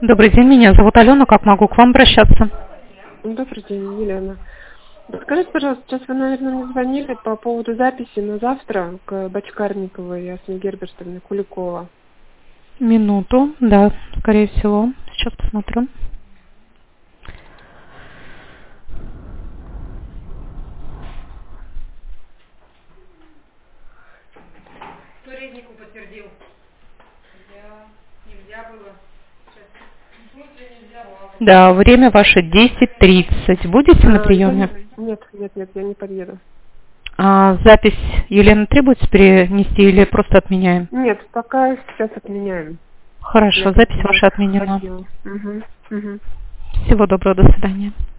Добрый день, меня зовут Алена. Как могу к вам обращаться? Добрый день, Елена. Скажите, пожалуйста, сейчас вы, наверное, мне звонили по поводу записи на завтра к Бочкарниковой Ясне Гербертовне Куликова. Минуту, да, скорее всего. Сейчас посмотрю. Кто Резнику подтвердил? Нельзя было. Да, время ваше 10:30. Будете на приеме? Нет, я не подъеду. А запись Елена требуется перенести или просто отменяем? Нет, пока сейчас отменяем. Хорошо, запись ваша отменена. Угу. Всего доброго, до свидания.